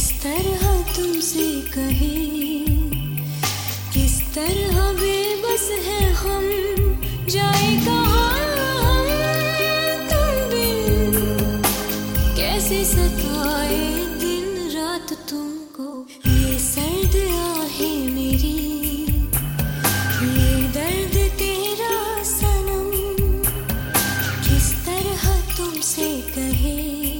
तरह तुमसे कहे, किस तरह बेबस है हम, जाए कहाँ तुम बिन, कैसे सताए दिन रात तुमको। ये सर्द आहें मेरी, ये दर्द तेरा सनम, किस तरह तुमसे कहे,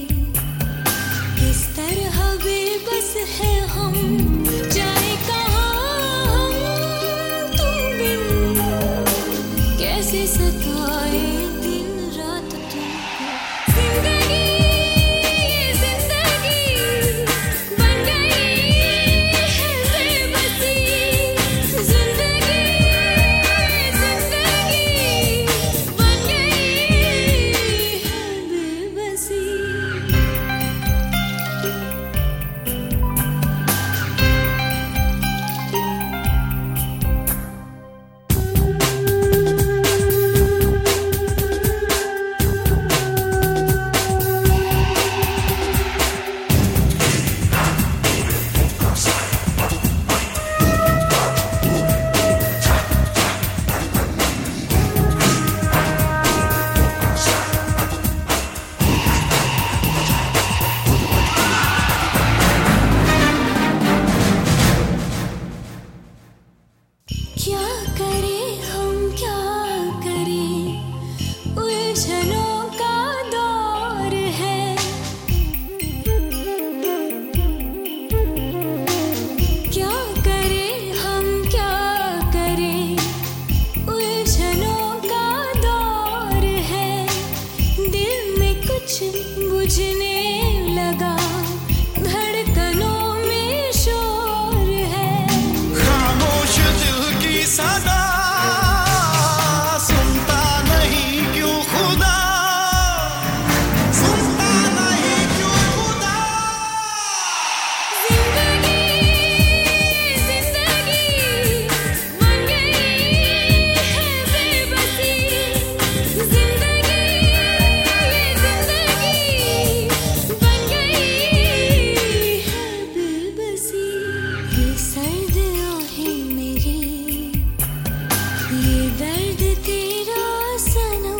किस तरह बेबस है हम, जाए कहाँ तुम बिन, कैसे सताए दिन रात तुमको। जिंदगी ये जिंदगी बन गई है बेबसी, जिंदगी ये जिंदगी बन गई है बेबसी। क्या करें हम क्या करें, उलझनों का दौर है, क्या करें हम क्या करें, उलझनों का दौर है, दिल में कुछ बुझने लगा, धड़कनों में शोर है। सदा सुनता नहीं क्यों खुदा, सुनता नहीं क्यों खुदा। जिंदगी जिंदगी बन गई है बेबसी, जिंदगी ये जिंदगी बन गई है बेबसी। ये सर्द आहें मेरी, ये दर्द तेरा सनम,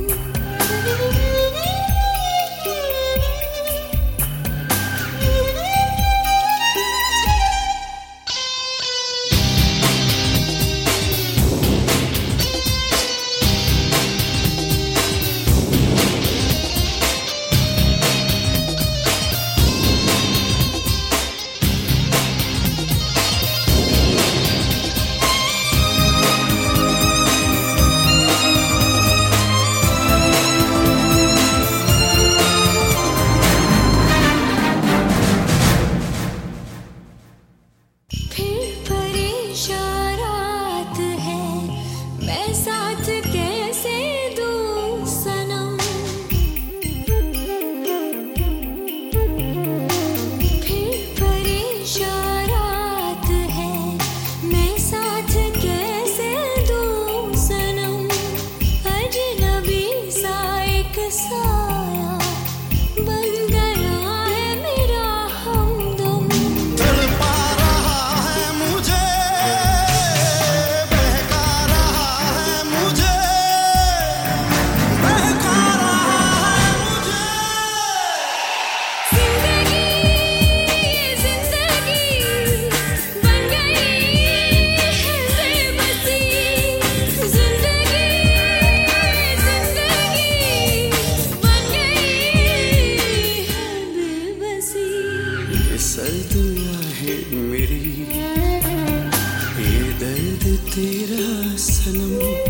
फिर परेशान रात है, मैं साथ कैसे दूं सनम, फिर परेशान रात है, मैं साथ कैसे दूं सनम, अजनबी सा एक साया बन गया है मेरा हमदम। तड़पा रहा है मुझे, बहका रहा है मुझे, बहका रहा है मुझे। जिंदगी ये जिंदगी बन गई है बेबसी, जिंदगी ये जिंदगी बन गई है बेबसी। ये सर्द आहें मेरी, ये दर्द तेरा सनम।